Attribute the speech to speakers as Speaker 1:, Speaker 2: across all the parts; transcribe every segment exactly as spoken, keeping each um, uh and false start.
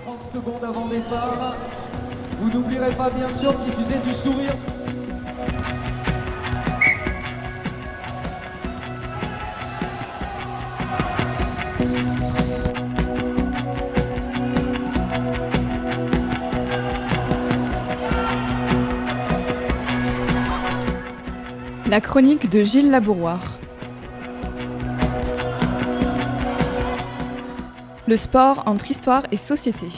Speaker 1: trente secondes avant départ. Vous n'oublierez pas bien sûr de diffuser du sourire.
Speaker 2: La chronique de Gilles Labouroire. Le sport entre histoire et société.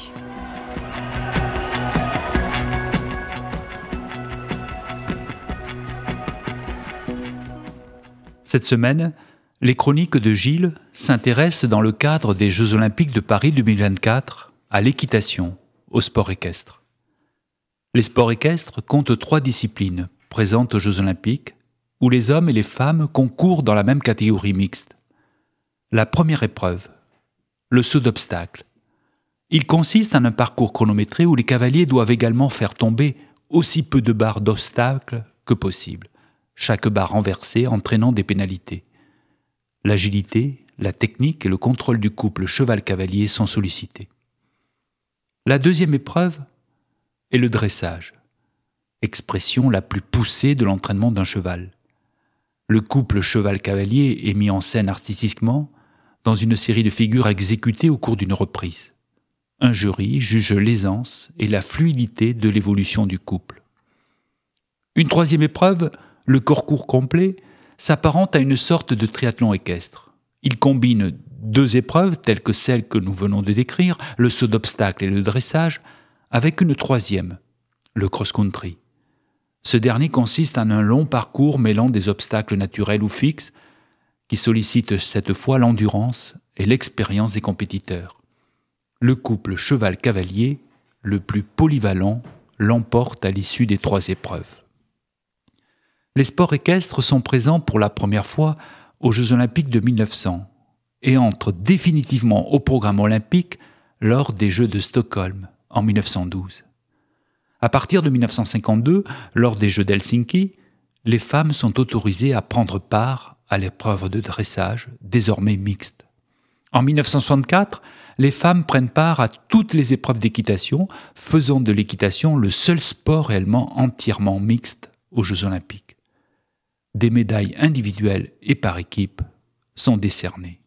Speaker 3: Cette semaine, les chroniques de Gilles s'intéressent dans le cadre des Jeux Olympiques de Paris deux mille vingt-quatre à l'équitation, au sport équestre. Les sports équestres comptent trois disciplines présentes aux Jeux Olympiques où les hommes et les femmes concourent dans la même catégorie mixte. La première épreuve, le saut d'obstacle. Il consiste en un parcours chronométré où les cavaliers doivent également faire tomber aussi peu de barres d'obstacles que possible, chaque barre renversée entraînant des pénalités. L'agilité, la technique et le contrôle du couple cheval-cavalier sont sollicités. La deuxième épreuve est le dressage, expression la plus poussée de l'entraînement d'un cheval. Le couple cheval-cavalier est mis en scène artistiquement dans une série de figures exécutées au cours d'une reprise. Un jury juge l'aisance et la fluidité de l'évolution du couple. Une troisième épreuve, le concours complet, s'apparente à une sorte de triathlon équestre. Il combine deux épreuves telles que celles que nous venons de décrire, le saut d'obstacle et le dressage, avec une troisième, le cross-country. Ce dernier consiste en un long parcours mêlant des obstacles naturels ou fixes qui sollicitent cette fois l'endurance et l'expérience des compétiteurs. Le couple cheval-cavalier, le plus polyvalent, l'emporte à l'issue des trois épreuves. Les sports équestres sont présents pour la première fois aux Jeux Olympiques de mille neuf cents et entrent définitivement au programme olympique lors des Jeux de Stockholm en mille neuf cent douze. À partir de mille neuf cent cinquante-deux, lors des Jeux d'Helsinki, les femmes sont autorisées à prendre part à l'épreuve de dressage, désormais mixte. En mille neuf cent soixante-quatre, les femmes prennent part à toutes les épreuves d'équitation, faisant de l'équitation le seul sport réellement entièrement mixte aux Jeux Olympiques. Des médailles individuelles et par équipe sont décernées.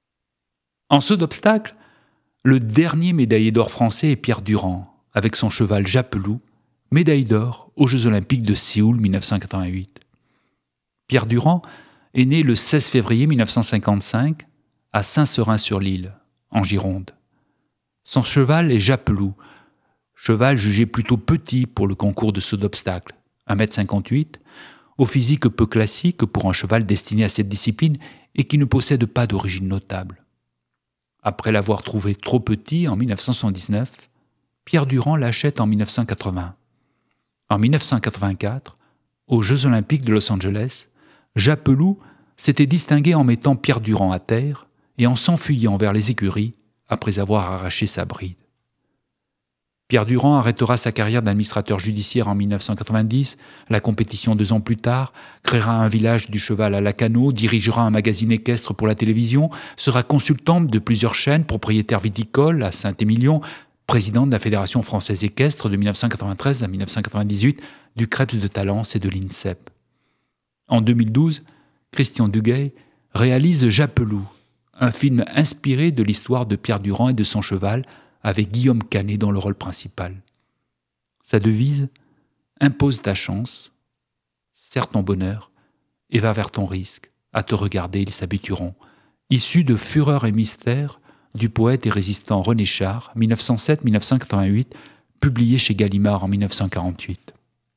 Speaker 3: En saut d'obstacle, le dernier médaillé d'or français est Pierre Durand, avec son cheval Japelou, médaille d'or aux Jeux Olympiques de Séoul mille neuf cent quatre-vingt-huit. Pierre Durand est né le seize février mille neuf cent cinquante-cinq à Saint-Seurin-sur-l'Île, en Gironde. Son cheval est Japelou, cheval jugé plutôt petit pour le concours de saut d'obstacle, un mètre cinquante-huit, au physique peu classique pour un cheval destiné à cette discipline et qui ne possède pas d'origine notable. Après l'avoir trouvé trop petit en mille neuf cent soixante-dix-neuf, Pierre Durand l'achète en mille neuf cent quatre-vingts. En mille neuf cent quatre-vingt-quatre, aux Jeux Olympiques de Los Angeles, Japelou s'était distingué en mettant Pierre Durand à terre et en s'enfuyant vers les écuries après avoir arraché sa bride. Pierre Durand arrêtera sa carrière d'administrateur judiciaire en mille neuf cent quatre-vingt-dix, la compétition deux ans plus tard, créera un village du cheval à Lacanau, dirigera un magazine équestre pour la télévision, sera consultant de plusieurs chaînes, propriétaire viticole à Saint-Émilion, président de la Fédération française équestre de mille neuf cent quatre-vingt-treize à mille neuf cent quatre-vingt-dix-huit, du Krebs de Talence et de l'INSEP. En deux mille douze, Christian Duguay réalise Japelou, un film inspiré de l'histoire de Pierre Durand et de son cheval, avec Guillaume Canet dans le rôle principal. Sa devise « Impose ta chance, serre ton bonheur et va vers ton risque. À te regarder, ils s'habitueront », issue de Fureur et mystère du poète et résistant René Char, mille neuf cent sept à mille neuf cent quatre-vingt-huit, publié chez Gallimard en mille neuf cent quarante-huit.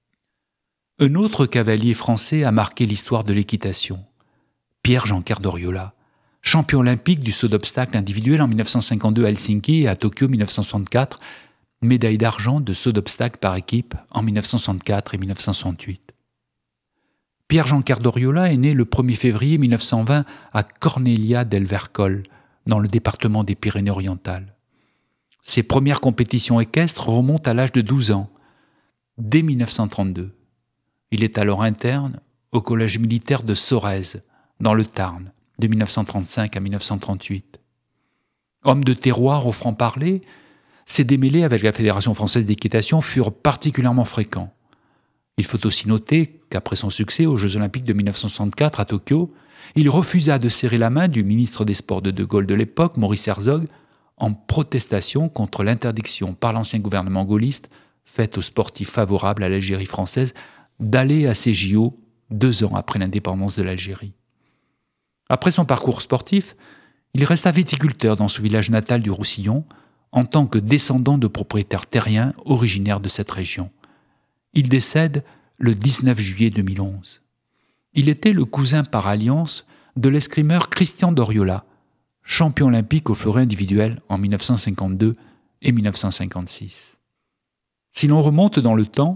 Speaker 3: Un autre cavalier français a marqué l'histoire de l'équitation, Pierre Janquer d'Oriola, champion olympique du saut d'obstacle individuel en mille neuf cent cinquante-deux à Helsinki et à Tokyo mille neuf cent soixante-quatre, médaille d'argent de saut d'obstacle par équipe en mille neuf cent soixante-quatre et mille neuf cent soixante-huit. Pierre Janquer d'Oriola est né le premier février mille neuf cent vingt à Cornelia del Vercol, dans le département des Pyrénées-Orientales. Ses premières compétitions équestres remontent à l'âge de douze ans, dès mille neuf cent trente-deux. Il est alors interne au collège militaire de Sorèze, dans le Tarn, de mille neuf cent trente-cinq à mille neuf cent trente-huit. Homme de terroir au franc-parler, Ces démêlés avec la Fédération française d'équitation furent particulièrement fréquents. Il faut aussi noter qu'après son succès aux Jeux olympiques de mille neuf cent soixante-quatre à Tokyo, il refusa de serrer la main du ministre des Sports de De Gaulle de l'époque, Maurice Herzog, en protestation contre l'interdiction par l'ancien gouvernement gaulliste faite aux sportifs favorables à l'Algérie française d'aller à ces J O deux ans après l'indépendance de l'Algérie. Après son parcours sportif, il resta viticulteur dans son village natal du Roussillon en tant que descendant de propriétaires terriens originaires de cette région. Il décède le dix-neuf juillet deux mille onze. Il était le cousin par alliance de l'escrimeur Christian Doriola, champion olympique au fleuret individuel en mille neuf cent cinquante-deux et mille neuf cent cinquante-six. Si l'on remonte dans le temps,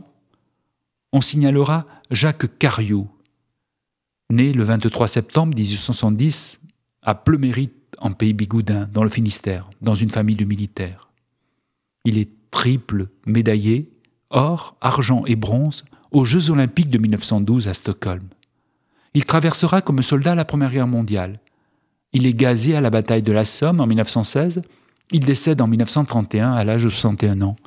Speaker 3: on signalera Jacques Cariou, né le vingt-trois septembre dix-huit cent soixante-dix à Pleumérit en Pays Bigoudin, dans le Finistère, dans une famille de militaires. Il est triple médaillé, or, argent et bronze, aux Jeux olympiques de mille neuf cent douze à Stockholm. Il traversera comme soldat la Première Guerre mondiale. Il est gazé à la bataille de la Somme en mille neuf cent seize. Il décède en mille neuf cent trente et un à l'âge de soixante et un ans.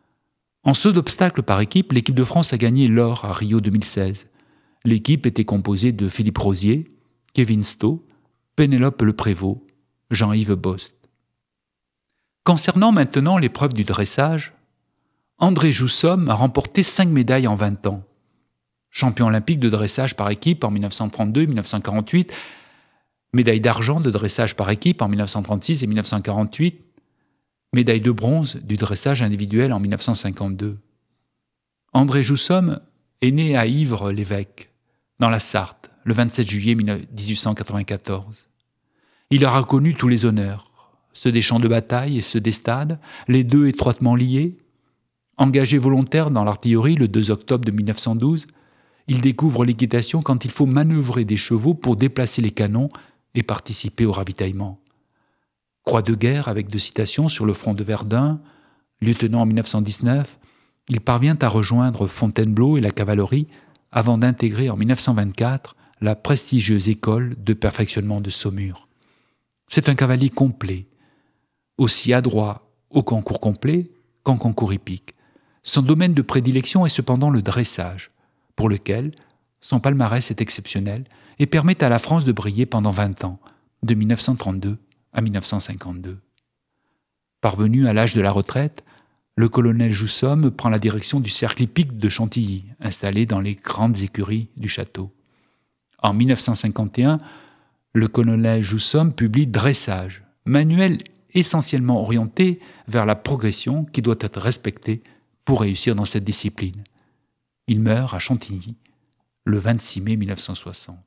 Speaker 3: En saut d'obstacles par équipe, l'équipe de France a gagné l'or à Rio deux mille seize. L'équipe était composée de Philippe Rosier, Kevin Stowe, Pénélope Le Prévost, Jean-Yves Bost. Concernant maintenant l'épreuve du dressage, André Joussomme a remporté cinq médailles en vingt ans. Champion olympique de dressage par équipe en mille neuf cent trente-deux et mille neuf cent quarante-huit, médaille d'argent de dressage par équipe en mille neuf cent trente-six et mille neuf cent quarante-huit, médaille de bronze du dressage individuel en mille neuf cent cinquante-deux. André Joussomme est né à Ivres-l'Évêque, dans la Sarthe, le vingt-sept juillet dix-huit cent quatre-vingt-quatorze. Il aura connu tous les honneurs, ceux des champs de bataille et ceux des stades, les deux étroitement liés. Engagé volontaire dans l'artillerie le deux octobre de mille neuf cent douze, il découvre l'équitation quand il faut manœuvrer des chevaux pour déplacer les canons et participer au ravitaillement. Croix de guerre avec deux citations sur le front de Verdun, lieutenant en mille neuf cent dix-neuf, il parvient à rejoindre Fontainebleau et la cavalerie avant d'intégrer en mille neuf cent vingt-quatre la prestigieuse école de perfectionnement de Saumur. C'est un cavalier complet, aussi adroit au concours complet qu'en concours hippique. Son domaine de prédilection est cependant le dressage, pour lequel son palmarès est exceptionnel et permet à la France de briller pendant vingt ans, de mille neuf cent trente-deux à mille neuf cent cinquante-deux. Parvenu à l'âge de la retraite, le colonel Joussomme prend la direction du cercle hippique de Chantilly, installé dans les grandes écuries du château. En mille neuf cent cinquante et un, le colonel Joussomme publie Dressage, manuel essentiellement orienté vers la progression qui doit être respectée pour réussir dans cette discipline. Il meurt à Chantilly le vingt-six mai mille neuf cent soixante.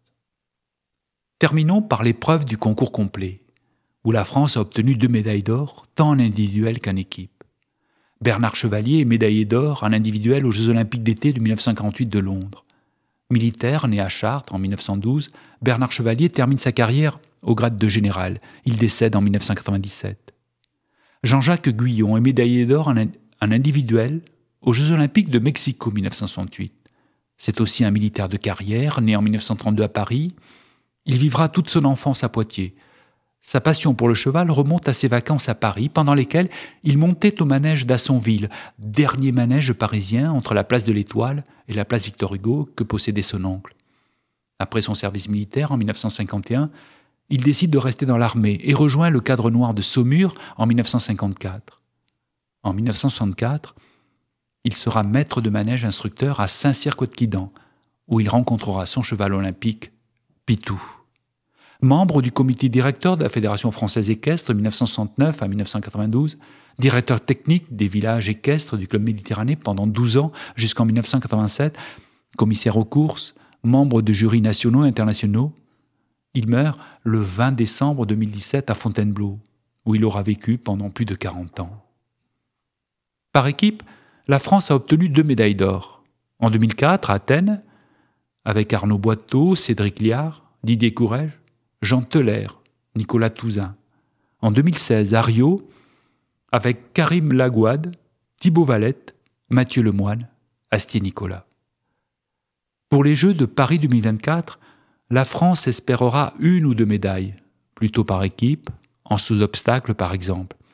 Speaker 3: Terminons par l'épreuve du concours complet, où la France a obtenu deux médailles d'or, tant en individuel qu'en équipe. Bernard Chevalier est médaillé d'or en individuel aux Jeux olympiques d'été de mille neuf cent quarante-huit de Londres. Militaire, né à Chartres en mille neuf cent douze, Bernard Chevalier termine sa carrière au grade de général. Il décède en mille neuf cent quatre-vingt-dix-sept. Jean-Jacques Guyon est médaillé d'or en, en individuel aux Jeux olympiques de Mexico mille neuf cent soixante-huit. C'est aussi un militaire de carrière, né en mille neuf cent trente-deux à Paris. Il vivra toute son enfance à Poitiers. Sa passion pour le cheval remonte à ses vacances à Paris, pendant lesquelles il montait au manège d'Assonville, dernier manège parisien entre la place de l'Étoile et la place Victor Hugo que possédait son oncle. Après son service militaire en mille neuf cent cinquante et un, il décide de rester dans l'armée et rejoint le cadre noir de Saumur en mille neuf cent cinquante-quatre. En mille neuf cent soixante-quatre, il sera maître de manège instructeur à Saint-Cyr-Côte-Quidan, où il rencontrera son cheval olympique, Pitou. Membre du comité directeur de la Fédération française équestre mille neuf cent soixante-neuf à mille neuf cent quatre-vingt-douze, directeur technique des villages équestres du Club Méditerranée pendant douze ans jusqu'en mille neuf cent quatre-vingt-sept, commissaire aux courses, membre de jurys nationaux et internationaux. Il meurt le vingt décembre deux mille dix-sept à Fontainebleau, où il aura vécu pendant plus de quarante ans. Par équipe, la France a obtenu deux médailles d'or. En deux mille quatre, à Athènes, avec Arnaud Boitteau, Cédric Liard, Didier Courrèges, Jean Teller, Nicolas Touzin. En deux mille seize, à Rio, avec Karim Lagouad, Thibaut Valette, Mathieu Lemoine, Astier Nicolas. Pour les Jeux de Paris deux mille vingt-quatre, la France espérera une ou deux médailles, plutôt par équipe, en saut d'obstacles par exemple.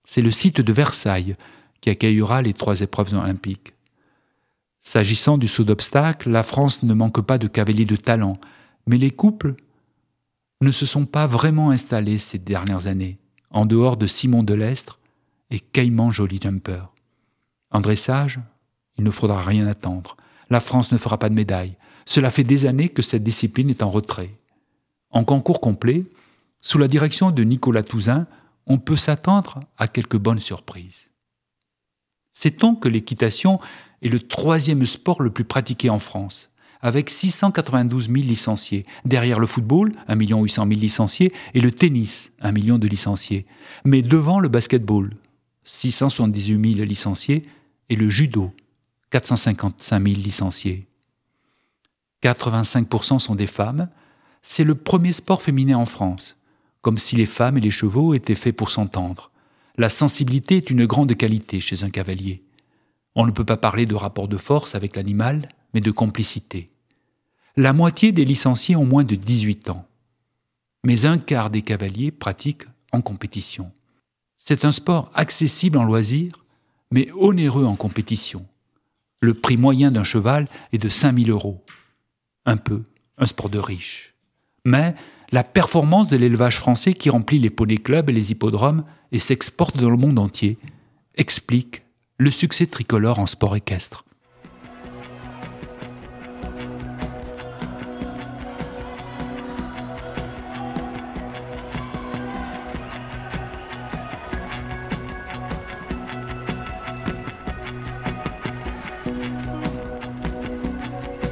Speaker 3: C'est le site de Versailles qui accueillera les trois épreuves olympiques. S'agissant du saut d'obstacles, la France ne manque pas de cavaliers de talent, mais les couples ne se sont pas vraiment installés ces dernières années, en dehors de Simon Delestre et Caïman Joli Jumper. En dressage, il ne faudra rien attendre. La France ne fera pas de médaille. Cela fait des années que cette discipline est en retrait. En concours complet, sous la direction de Nicolas Touzin, on peut s'attendre à quelques bonnes surprises. Sait-on que l'équitation est le troisième sport le plus pratiqué en France, avec six cent quatre-vingt-douze mille licenciés, derrière le football, un million huit cent mille licenciés, et le tennis, un million de licenciés, mais devant le basketball, six cent soixante-dix-huit mille licenciés, et le judo, quatre cent cinquante-cinq mille licenciés. quatre-vingt-cinq pour cent sont des femmes. C'est le premier sport féminin en France, comme si les femmes et les chevaux étaient faits pour s'entendre. La sensibilité est une grande qualité chez un cavalier. On ne peut pas parler de rapport de force avec l'animal, mais de complicité. La moitié des licenciés ont moins de dix-huit ans. Mais un quart des cavaliers pratiquent en compétition. C'est un sport accessible en loisir, mais onéreux en compétition. Le prix moyen d'un cheval est de cinq mille euros. Un peu, un sport de riche. Mais la performance de l'élevage français qui remplit les poney clubs et les hippodromes et s'exporte dans le monde entier explique le succès tricolore en sport équestre.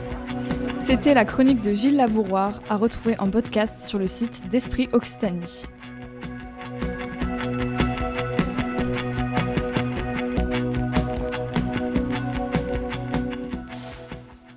Speaker 2: C'était la chronique de Gilles Labouroir, à retrouver en podcast sur le site d'Esprit Occitanie.